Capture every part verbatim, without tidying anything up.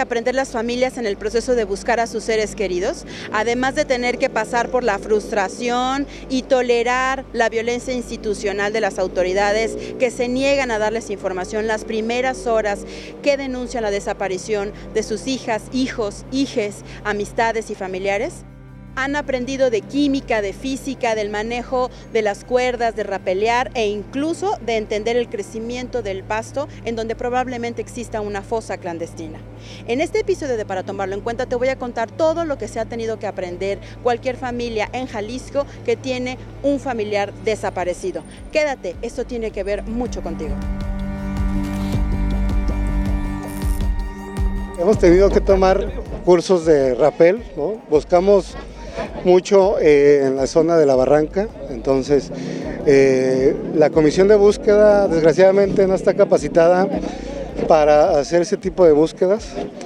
aprender las familias en el proceso de buscar a sus seres queridos? Además de tener que pasar por la frustración y tolerar la violencia institucional de las autoridades que se niegan a darles información las primeras horas que denuncian la desaparición de sus hijas, hijos, hijes, amistades y familiares. Han aprendido de química, de física, del manejo de las cuerdas, de rapelear e incluso de entender el crecimiento del pasto en donde probablemente exista una fosa clandestina. En este episodio de Para Tomarlo en Cuenta te voy a contar todo lo que se ha tenido que aprender cualquier familia en Jalisco que tiene un familiar desaparecido. Quédate, esto tiene que ver mucho contigo. Hemos tenido que tomar cursos de rapel, ¿no? Buscamos mucho eh, en la zona de la barranca, entonces eh, la comisión de búsqueda desgraciadamente no está capacitada para hacer ese tipo de búsquedas.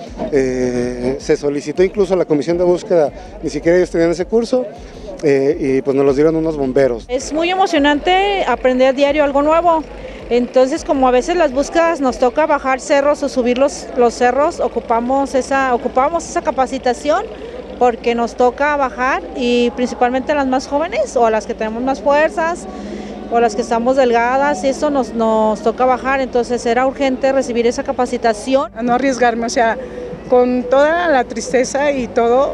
Eh, se solicitó incluso a la comisión de búsqueda, ni siquiera ellos tenían ese curso. Eh, y pues nos los dieron unos bomberos. Es muy emocionante aprender diario algo nuevo. Entonces, como a veces las búsquedas nos toca bajar cerros o subir los, los cerros, ocupamos esa, ocupamos esa capacitación porque nos toca bajar, y principalmente a las más jóvenes o a las que tenemos más fuerzas o las que estamos delgadas, eso nos, nos toca bajar. Entonces era urgente recibir esa capacitación. A no arriesgarme, o sea, con toda la tristeza y todo,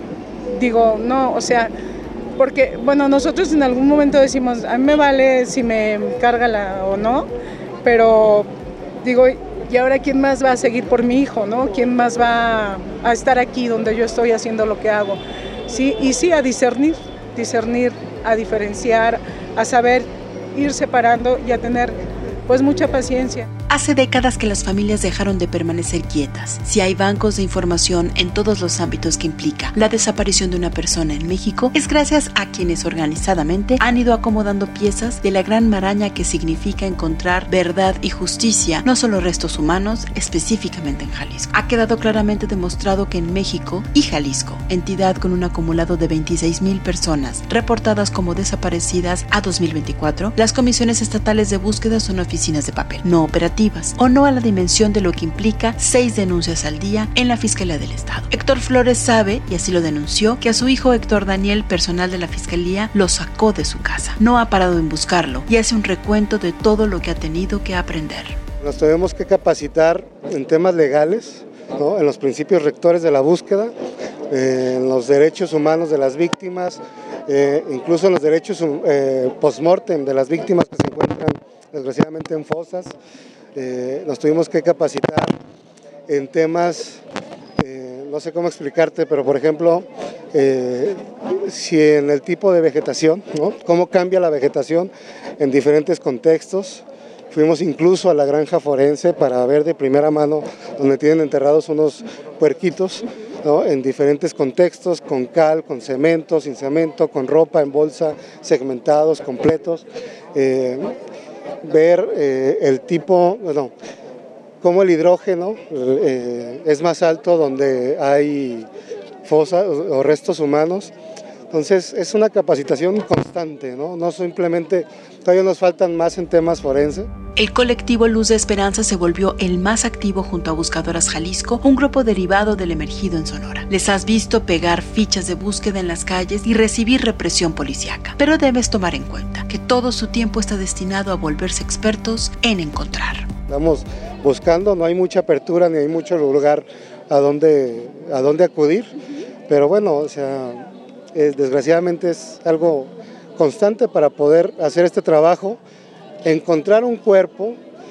digo, no, o sea, porque, bueno, nosotros en algún momento decimos, a mí me vale si me carga la o no, pero digo, ¿y ahora quién más va a seguir por mi hijo, no? ¿Quién más va a estar aquí donde yo estoy haciendo lo que hago? Sí, y sí, a discernir, discernir, a diferenciar, a saber ir separando y a tener, pues, mucha paciencia. Hace décadas que las familias dejaron de permanecer quietas. Si hay bancos de información en todos los ámbitos que implica la desaparición de una persona en México, es gracias a quienes organizadamente han ido acomodando piezas de la gran maraña que significa encontrar verdad y justicia, no solo restos humanos, específicamente en Jalisco. Ha quedado claramente demostrado que en México y Jalisco, entidad con un acumulado de veintiséis mil personas reportadas como desaparecidas a dos mil veinticuatro, las comisiones estatales de búsqueda son oficinas de papel, no operativas, o no a la dimensión de lo que implica seis denuncias al día en la Fiscalía del Estado. Héctor Flores sabe, y así lo denunció, que a su hijo Héctor Daniel, personal de la Fiscalía, lo sacó de su casa. No ha parado en buscarlo y hace un recuento de todo lo que ha tenido que aprender. Nos tenemos que capacitar en temas legales, ¿no? En los principios rectores de la búsqueda, eh, en los derechos humanos de las víctimas, eh, incluso en los derechos eh, post-mortem de las víctimas que se encuentran desgraciadamente en fosas. Eh, nos tuvimos que capacitar en temas, eh, no sé cómo explicarte, pero por ejemplo, eh, si en el tipo de vegetación, ¿no? Cómo cambia la vegetación en diferentes contextos. Fuimos incluso a la granja forense para ver de primera mano donde tienen enterrados unos puerquitos, ¿no? En diferentes contextos, con cal, con cemento, sin cemento, con ropa en bolsa, segmentados, completos. Eh, ver eh, el tipo, bueno, cómo el hidrógeno eh, es más alto donde hay fosas o restos humanos. Entonces es una capacitación constante, ¿no? No simplemente, todavía nos faltan más en temas forenses. El colectivo Luz de Esperanza se volvió el más activo junto a Buscadoras Jalisco, un grupo derivado del emergido en Sonora. Les has visto pegar fichas de búsqueda en las calles y recibir represión policíaca, pero debes tomar en cuenta que todo su tiempo está destinado a volverse expertos en encontrar. Estamos buscando, no hay mucha apertura ni hay mucho lugar a donde, a donde acudir, pero bueno, o sea, es, desgraciadamente es algo constante para poder hacer este trabajo. Encontrar un cuerpo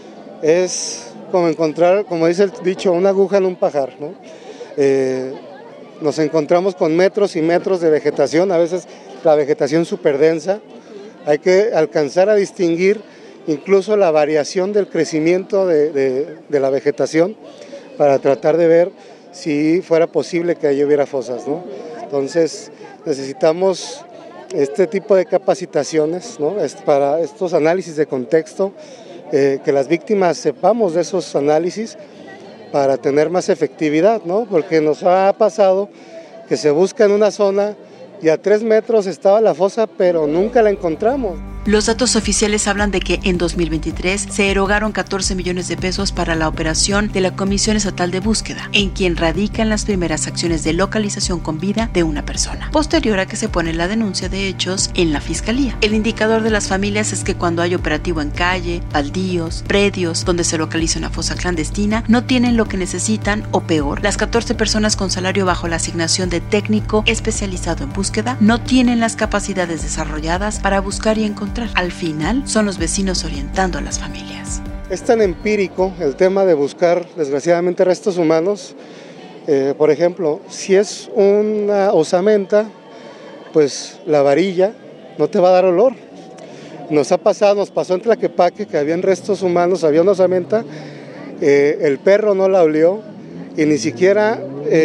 es como encontrar, como dice el dicho, una aguja en un pajar, ¿no? Eh, nos encontramos con metros y metros de vegetación, a veces la vegetación súper densa. Hay que alcanzar a distinguir incluso la variación del crecimiento de, de, de la vegetación para tratar de ver si fuera posible que allí hubiera fosas, ¿no? Entonces necesitamos este tipo de capacitaciones, ¿no? Es para estos análisis de contexto, eh, que las víctimas sepamos de esos análisis para tener más efectividad, ¿no? Porque nos ha pasado que se busca en una zona y a tres metros estaba la fosa, pero nunca la encontramos. Los datos oficiales hablan de que en dos mil veintitrés se erogaron catorce millones de pesos para la operación de la Comisión Estatal de Búsqueda, en quien radican las primeras acciones de localización con vida de una persona, posterior a que se pone la denuncia de hechos en la Fiscalía. El indicador de las familias es que cuando hay operativo en calle, baldíos, predios donde se localiza una fosa clandestina, no tienen lo que necesitan o peor, las catorce personas con salario bajo la asignación de técnico especializado en búsqueda no tienen las capacidades desarrolladas para buscar y encontrar. Al final, son los vecinos orientando a las familias. Es tan empírico el tema de buscar, desgraciadamente, restos humanos. Eh, por ejemplo, si es una osamenta, pues la varilla no te va a dar olor. Nos ha pasado, nos pasó en Tlaquepaque que habían restos humanos, había una osamenta, eh, el perro no la olió y ni siquiera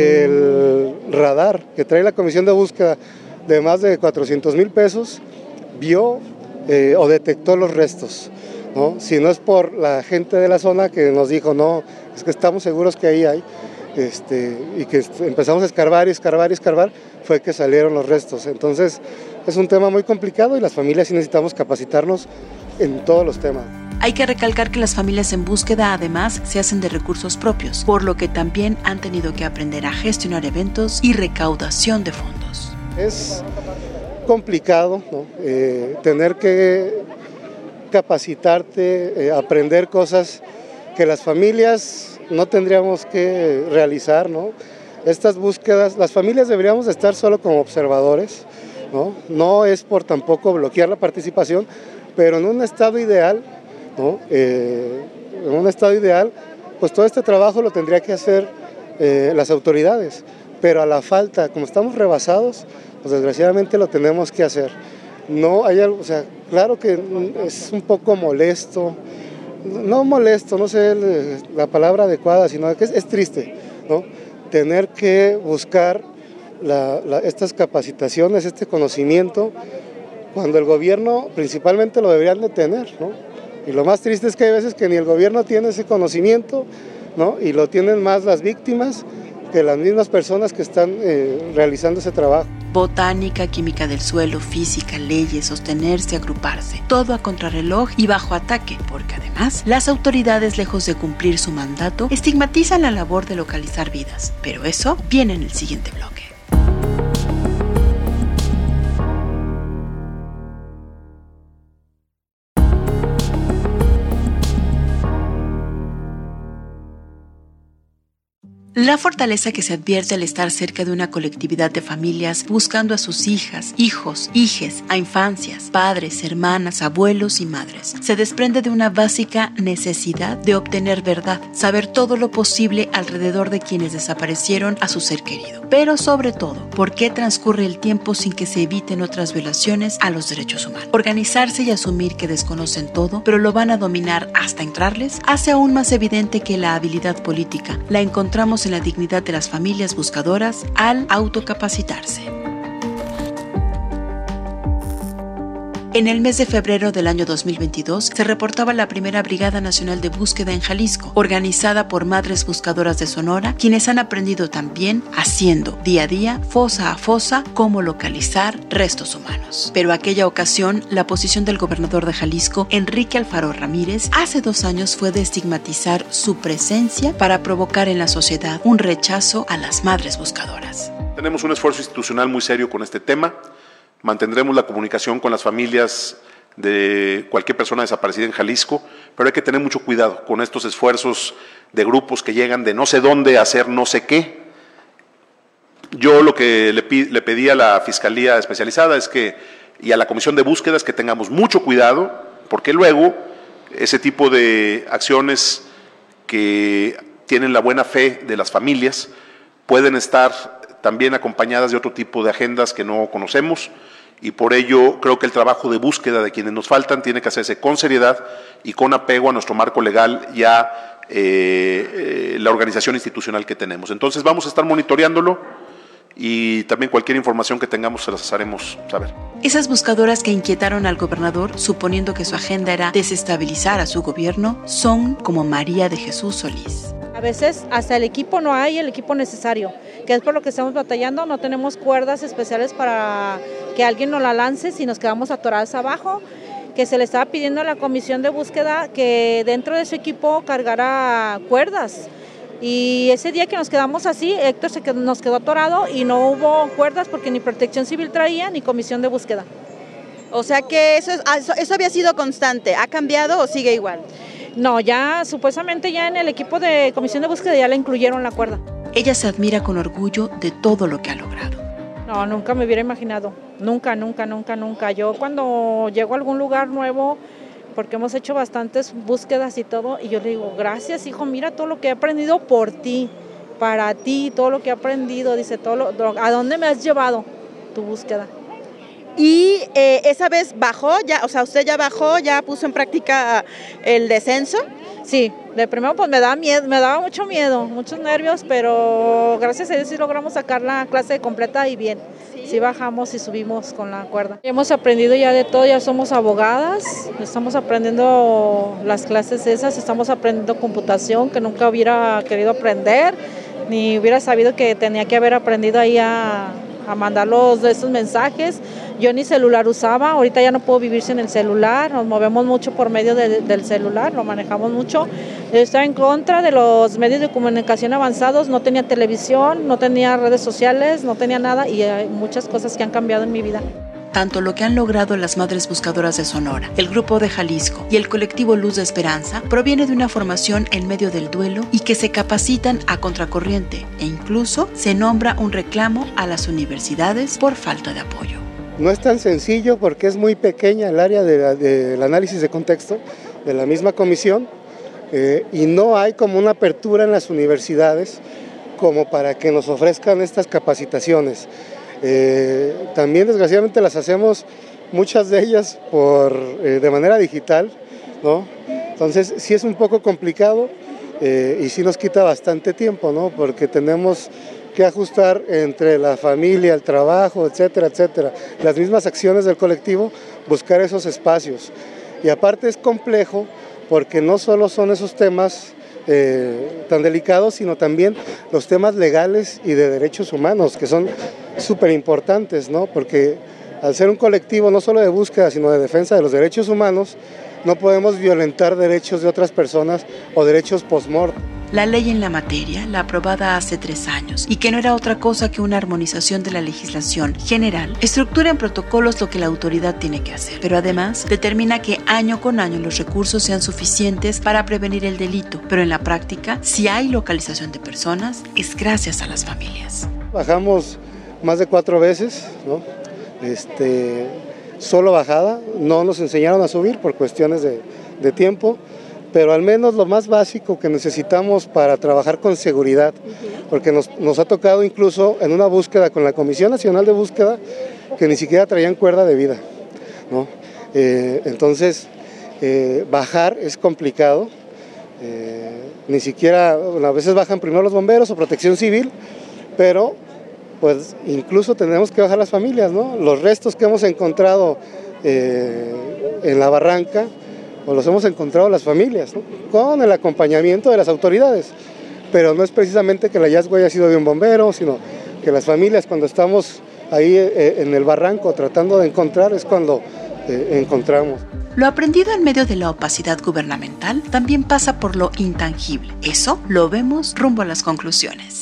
el radar que trae la Comisión de Búsqueda de más de cuatrocientos mil pesos vio Eh, o detectó los restos, ¿no? Si no es por la gente de la zona que nos dijo, no, es que estamos seguros que ahí hay, este, y que empezamos a escarbar y escarbar y escarbar, fue que salieron los restos. Entonces es un tema muy complicado y las familias sí necesitamos capacitarnos en todos los temas. Hay que recalcar que las familias en búsqueda además se hacen de recursos propios, por lo que también han tenido que aprender a gestionar eventos y recaudación de fondos. Es complicado, ¿no? eh, tener que capacitarte, eh, aprender cosas que las familias no tendríamos que realizar, ¿no? Estas búsquedas, las familias deberíamos estar solo como observadores, ¿no? No es por tampoco bloquear la participación, pero en un estado ideal, ¿no? eh, en un estado ideal, pues todo este trabajo lo tendría que hacer eh, las autoridades, pero a la falta, como estamos rebasados, pues desgraciadamente lo tenemos que hacer. No hay algo, o sea, claro que es un poco molesto, no molesto, no sé la palabra adecuada, sino que es, es triste, ¿no? Tener que buscar la, la, estas capacitaciones, este conocimiento, cuando el gobierno principalmente lo deberían de tener, ¿no? Y lo más triste es que hay veces que ni el gobierno tiene ese conocimiento, ¿no? Y lo tienen más las víctimas que las mismas personas que están eh, realizando ese trabajo. Botánica, química del suelo, física, leyes, sostenerse, agruparse, todo a contrarreloj y bajo ataque, porque además las autoridades, lejos de cumplir su mandato, estigmatizan la labor de localizar vidas. Pero eso viene en el siguiente bloque. La fortaleza que se advierte al estar cerca de una colectividad de familias buscando a sus hijas, hijos, hijes, a infancias, padres, hermanas, abuelos y madres, se desprende de una básica necesidad de obtener verdad, saber todo lo posible alrededor de quienes desaparecieron a su ser querido. Pero sobre todo, ¿por qué transcurre el tiempo sin que se eviten otras violaciones a los derechos humanos? Organizarse y asumir que desconocen todo, pero lo van a dominar hasta entrarles, hace aún más evidente que la habilidad política la encontramos en la dignidad de las familias buscadoras al autocapacitarse. En el mes de febrero del año dos mil veintidós se reportaba la primera Brigada Nacional de Búsqueda en Jalisco, organizada por madres buscadoras de Sonora, quienes han aprendido también, haciendo día a día, fosa a fosa, cómo localizar restos humanos. Pero aquella ocasión, la posición del gobernador de Jalisco, Enrique Alfaro Ramírez, hace dos años fue de estigmatizar su presencia para provocar en la sociedad un rechazo a las madres buscadoras. Tenemos un esfuerzo institucional muy serio con este tema. Mantendremos la comunicación con las familias de cualquier persona desaparecida en Jalisco, pero hay que tener mucho cuidado con estos esfuerzos de grupos que llegan de no sé dónde a hacer no sé qué. Yo lo que le, le pedí a la Fiscalía Especializada es que, y a la Comisión de Búsqueda, es que tengamos mucho cuidado, porque luego ese tipo de acciones que tienen la buena fe de las familias pueden estar también acompañadas de otro tipo de agendas que no conocemos, y por ello creo que el trabajo de búsqueda de quienes nos faltan tiene que hacerse con seriedad y con apego a nuestro marco legal y a eh, eh, la organización institucional que tenemos. Entonces vamos a estar monitoreándolo y también cualquier información que tengamos se las haremos saber. Esas buscadoras que inquietaron al gobernador, suponiendo que su agenda era desestabilizar a su gobierno, son como María de Jesús Solís. A veces hasta el equipo no hay, el equipo necesario, que es por lo que estamos batallando. No tenemos cuerdas especiales para que alguien nos la lance si nos quedamos atoradas abajo. que se le estaba pidiendo a la comisión de búsqueda que dentro de su equipo cargara cuerdas. Y ese día que nos quedamos así, Héctor se quedó, nos quedó atorado y no hubo cuerdas porque ni Protección Civil traía ni comisión de búsqueda. O sea que eso, es, eso, eso había sido constante. ¿Ha cambiado o sigue igual? No, ya supuestamente ya en el equipo de comisión de búsqueda ya le incluyeron la cuerda. Ella se admira con orgullo de todo lo que ha logrado. No, nunca me hubiera imaginado. Nunca, nunca, nunca, nunca. Yo cuando llego a algún lugar nuevo, porque hemos hecho bastantes búsquedas y todo, y yo le digo, gracias hijo, mira todo lo que he aprendido por ti, para ti, todo lo que he aprendido, dice, todo lo, ¿a dónde me has llevado tu búsqueda? Y eh, esa vez bajó, ya, o sea, usted ya bajó, ya puso en práctica el descenso. Sí, de primero pues me daba miedo, me daba mucho miedo, muchos nervios, pero gracias a Dios sí logramos sacar la clase completa y bien. Sí bajamos y subimos con la cuerda. Hemos aprendido ya de todo, ya somos abogadas, estamos aprendiendo las clases esas, estamos aprendiendo computación que nunca hubiera querido aprender, ni hubiera sabido que tenía que haber aprendido ahí a, a mandar los, esos mensajes. Yo ni celular usaba, ahorita ya no puedo vivir sin el celular, nos movemos mucho por medio de, del celular, lo manejamos mucho. Yo estaba en contra de los medios de comunicación avanzados, no tenía televisión, no tenía redes sociales, no tenía nada y hay muchas cosas que han cambiado en mi vida. Tanto lo que han logrado las Madres Buscadoras de Sonora, el Grupo de Jalisco y el colectivo Luz de Esperanza proviene de una formación en medio del duelo y que se capacitan a contracorriente e incluso se nombra un reclamo a las universidades por falta de apoyo. No es tan sencillo porque es muy pequeña el área de la, del análisis de contexto de la misma comisión eh, y no hay como una apertura en las universidades como para que nos ofrezcan estas capacitaciones. Eh, también desgraciadamente las hacemos muchas de ellas por, eh, de manera digital, ¿no? Entonces sí es un poco complicado eh, y sí nos quita bastante tiempo, ¿no? Porque tenemos que ajustar entre la familia, el trabajo, etcétera, etcétera, las mismas acciones del colectivo, buscar esos espacios. Y aparte es complejo porque no solo son esos temas eh, tan delicados, sino también los temas legales y de derechos humanos, que son súper importantes, ¿no? Porque al ser un colectivo no solo de búsqueda, sino de defensa de los derechos humanos, no podemos violentar derechos de otras personas o derechos post-mortem. La ley en la materia, la aprobada hace tres años, y que no era otra cosa que una armonización de la legislación general, estructura en protocolos lo que la autoridad tiene que hacer, pero además determina que año con año los recursos sean suficientes para prevenir el delito, pero en la práctica, si hay localización de personas, es gracias a las familias. Bajamos más de cuatro veces, ¿no? Este, solo bajada, no nos enseñaron a subir por cuestiones de, de tiempo, pero al menos lo más básico que necesitamos para trabajar con seguridad, porque nos, nos ha tocado incluso en una búsqueda con la Comisión Nacional de Búsqueda que ni siquiera traían cuerda de vida, ¿no? Eh, entonces, eh, bajar es complicado, eh, ni siquiera, bueno, a veces bajan primero los bomberos o Protección Civil, pero pues incluso tenemos que bajar las familias, ¿no? Los restos que hemos encontrado eh, en la barranca, o los hemos encontrado las familias, ¿no? Con el acompañamiento de las autoridades, pero no es precisamente que el hallazgo haya sido de un bombero, sino que las familias cuando estamos ahí eh, en el barranco tratando de encontrar es cuando eh, encontramos. Lo aprendido en medio de la opacidad gubernamental también pasa por lo intangible. Eso lo vemos rumbo a las conclusiones.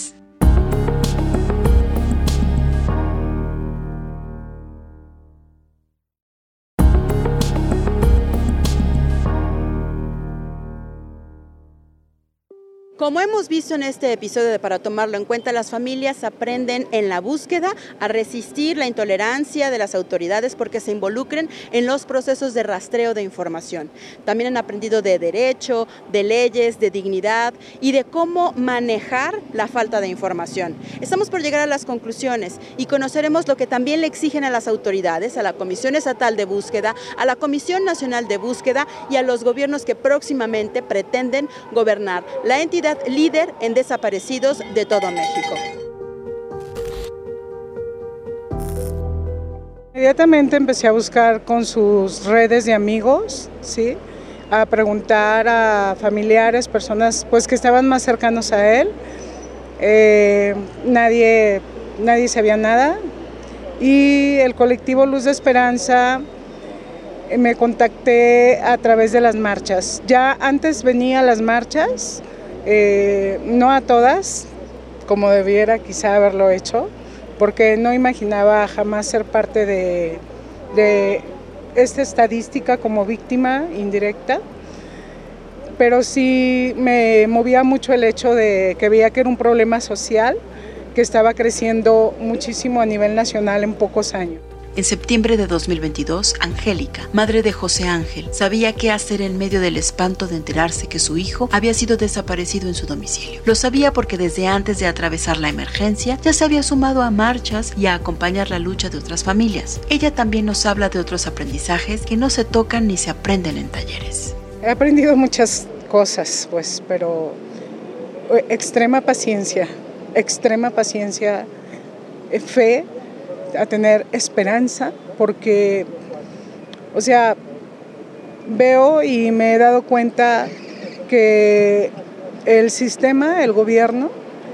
Como hemos visto en este episodio de Para Tomarlo en Cuenta, las familias aprenden en la búsqueda a resistir la intolerancia de las autoridades porque se involucren en los procesos de rastreo de información. También han aprendido de derecho, de leyes, de dignidad y de cómo manejar la falta de información. Estamos por llegar a las conclusiones y conoceremos lo que también le exigen a las autoridades, a la Comisión Estatal de Búsqueda, a la Comisión Nacional de Búsqueda y a los gobiernos que próximamente pretenden gobernar la entidad líder en desaparecidos de todo México. Inmediatamente empecé a buscar con sus redes de amigos, ¿sí? A preguntar a familiares, personas pues que estaban más cercanos a él. Eh, nadie, nadie sabía nada y el colectivo Luz de Esperanza me contacté a través de las marchas. Ya antes venía a las marchas, eh, no a todas, como debiera quizá haberlo hecho, porque no imaginaba jamás ser parte de, de esta estadística como víctima indirecta, pero sí me movía mucho el hecho de que veía que era un problema social que estaba creciendo muchísimo a nivel nacional en pocos años. En septiembre de dos mil veintidós, Angélica, madre de José Ángel, sabía qué hacer en medio del espanto de enterarse que su hijo había sido desaparecido en su domicilio. Lo sabía porque desde antes de atravesar la emergencia ya se había sumado a marchas y a acompañar la lucha de otras familias. Ella también nos habla de otros aprendizajes que no se tocan ni se aprenden en talleres. He aprendido muchas cosas, pues, pero extrema paciencia, extrema paciencia, fe, a tener esperanza, porque, o sea, veo y me he dado cuenta que el sistema, el gobierno,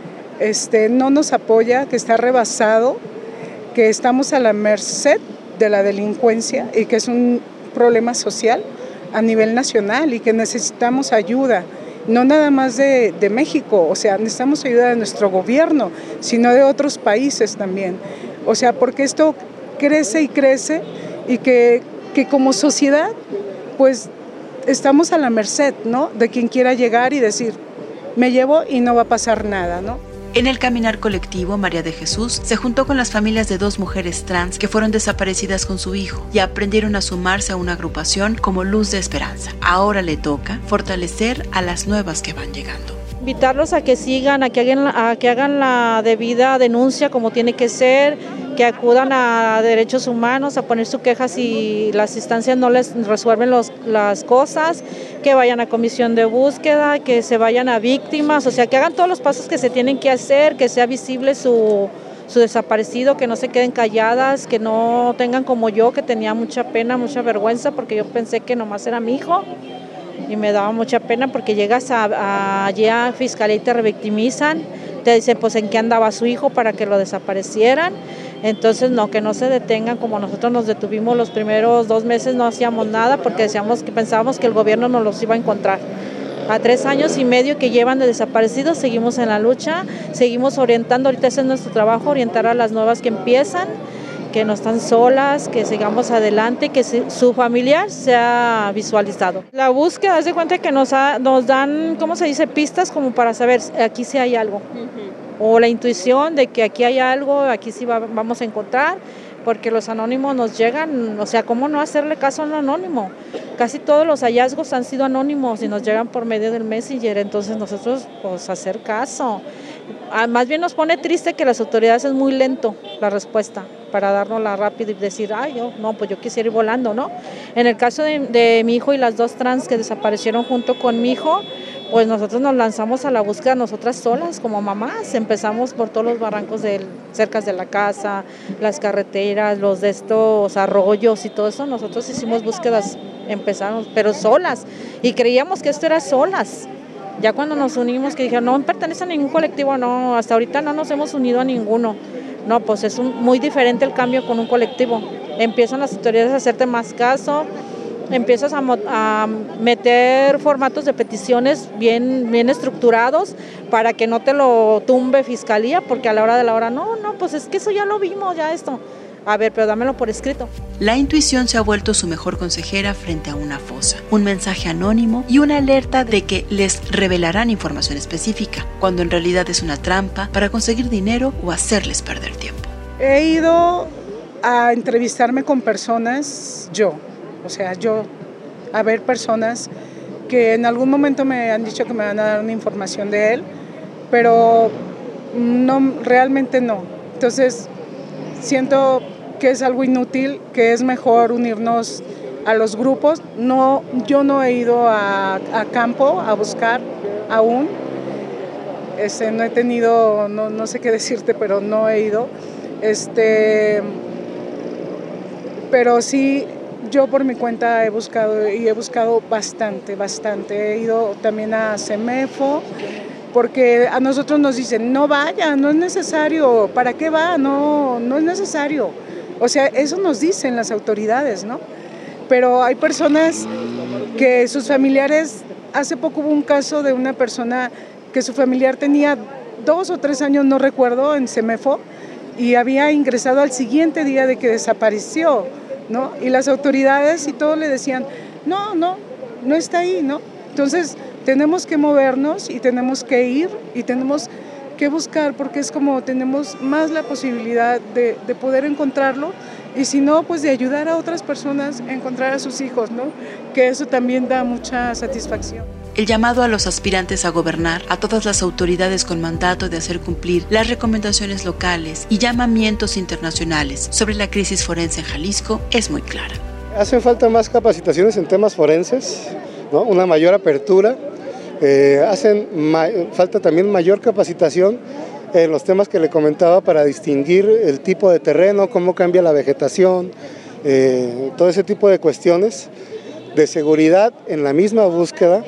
este, no nos apoya, que está rebasado, que estamos a la merced de la delincuencia y que es un problema social a nivel nacional y que necesitamos ayuda, no nada más de, de México, o sea, necesitamos ayuda de nuestro gobierno, sino de otros países también. O sea, porque esto crece y crece y que, que como sociedad, pues estamos a la merced, ¿no?, de quien quiera llegar y decir, me llevo y no va a pasar nada, ¿no? En el caminar colectivo, María de Jesús se juntó con las familias de dos mujeres trans que fueron desaparecidas con su hijo y aprendieron a sumarse a una agrupación como Luz de Esperanza. Ahora le toca fortalecer a las nuevas que van llegando. Invitarlos a que sigan, a que hagan, a que hagan la debida denuncia como tiene que ser, que acudan a derechos humanos a poner su queja si las instancias no les resuelven los, las cosas, que vayan a comisión de búsqueda, que se vayan a víctimas, o sea, que hagan todos los pasos que se tienen que hacer, que sea visible su, su desaparecido, que no se queden calladas, que no tengan como yo, que tenía mucha pena, mucha vergüenza, porque yo pensé que nomás era mi hijo. Y me daba mucha pena porque llegas a, a, allí a fiscalía y te revictimizan, te dicen pues en qué andaba su hijo para que lo desaparecieran. Entonces no, que no se detengan como nosotros nos detuvimos los primeros dos meses, no hacíamos nada porque decíamos que pensábamos que el gobierno nos los iba a encontrar. A tres años y medio que llevan de desaparecidos, seguimos en la lucha, seguimos orientando, ahorita ese es nuestro trabajo, orientar a las nuevas que empiezan, que no están solas, que sigamos adelante, que su familiar sea visualizado. La búsqueda, haz de cuenta que nos, ha, nos dan, ¿cómo se dice?, pistas como para saber aquí sí hay algo. Uh-huh. O la intuición de que aquí hay algo, aquí sí va, vamos a encontrar, porque los anónimos nos llegan, o sea, ¿cómo no hacerle caso a un anónimo? Casi todos los hallazgos han sido anónimos y nos llegan por medio del Messenger, entonces nosotros, pues, hacer caso. Más bien nos pone triste que las autoridades es muy lento la respuesta para dárnosla rápido y decir, ay, yo, no, pues yo quisiera ir volando, ¿no? En el caso de, de mi hijo y las dos trans que desaparecieron junto con mi hijo, pues nosotros nos lanzamos a la búsqueda nosotras solas como mamás, empezamos por todos los barrancos de, cerca de la casa, las carreteras, los de estos arroyos y todo eso, nosotros hicimos búsquedas, empezamos, pero solas, y creíamos que esto era solas. Ya cuando nos unimos, que dijeron, no pertenece a ningún colectivo, no, hasta ahorita no nos hemos unido a ninguno. No, pues es un, muy diferente el cambio con un colectivo. Empiezan las autoridades a hacerte más caso, empiezas a, a meter formatos de peticiones bien, bien estructurados para que no te lo tumbe fiscalía, porque a la hora de la hora, no, no, pues es que eso ya lo vimos, ya esto. A ver, pero dámelo por escrito. La intuición se ha vuelto su mejor consejera frente a una fosa, un mensaje anónimo y una alerta de que les revelarán información específica, cuando en realidad es una trampa para conseguir dinero o hacerles perder tiempo. He ido a entrevistarme con personas, yo, o sea, yo, a ver personas que en algún momento me han dicho que me van a dar una información de él, pero no, realmente no. Entonces, siento que es algo inútil, que es mejor unirnos a los grupos. No, yo no he ido a, a campo a buscar aún, este, no he tenido, no, no sé qué decirte, pero no he ido. Este, pero sí, yo por mi cuenta he buscado y he buscado bastante, bastante. He ido también a CEMEFO, porque a nosotros nos dicen, no vaya, no es necesario, ¿para qué va? No, no es necesario. O sea, eso nos dicen las autoridades, ¿no? pero hay personas que sus familiares, hace poco hubo un caso de una persona que su familiar tenía dos o tres años, no recuerdo, en Semefo, y había ingresado al siguiente día de que desapareció, ¿no? Y las autoridades y todo le decían, no, no, no está ahí, ¿no? Entonces tenemos que movernos y tenemos que ir y tenemos que buscar, porque es como tenemos más la posibilidad de, de poder encontrarlo, y si no, pues de ayudar a otras personas a encontrar a sus hijos, ¿no? Que eso también da mucha satisfacción. El llamado a los aspirantes a gobernar, a todas las autoridades con mandato de hacer cumplir las recomendaciones locales y llamamientos internacionales sobre la crisis forense en Jalisco es muy clara. Hacen falta más capacitaciones en temas forenses, ¿no? Una mayor apertura. Eh, hacen ma- falta también mayor capacitación en los temas que le comentaba para distinguir el tipo de terreno, cómo cambia la vegetación, eh, todo ese tipo de cuestiones de seguridad en la misma búsqueda.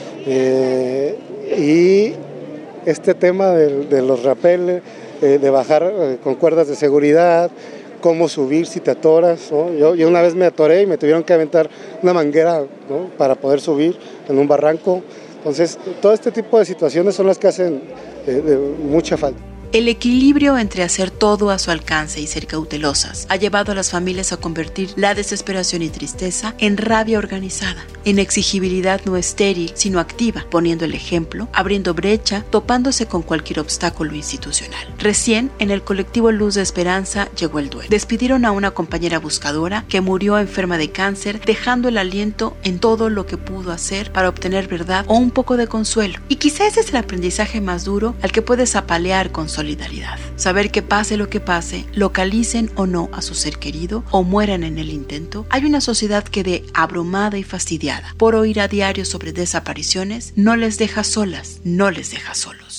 Eh, y este tema de, de los rappel, eh, de bajar eh, con cuerdas de seguridad, cómo subir si te atoras, ¿no? Yo, yo una vez me atoré y me tuvieron que aventar una manguera, ¿no? Para poder subir en un barranco. Entonces, todo este tipo de situaciones son las que hacen eh, de mucha falta. El equilibrio entre hacer todo a su alcance y ser cautelosas ha llevado a las familias a convertir la desesperación y tristeza en rabia organizada, en exigibilidad no estéril, sino activa, poniendo el ejemplo, abriendo brecha, topándose con cualquier obstáculo institucional. Recién, en el colectivo Luz de Esperanza, llegó el duelo. Despidieron a una compañera buscadora que murió enferma de cáncer, dejando el aliento en todo lo que pudo hacer para obtener verdad o un poco de consuelo. Y quizá ese es el aprendizaje más duro al que puedes apalear con solidaridad. Saber que pase lo que pase, localicen o no a su ser querido o mueran en el intento, hay una sociedad que de abrumada y fastidiada por oír a diario sobre desapariciones, no les deja solas, no les deja solos.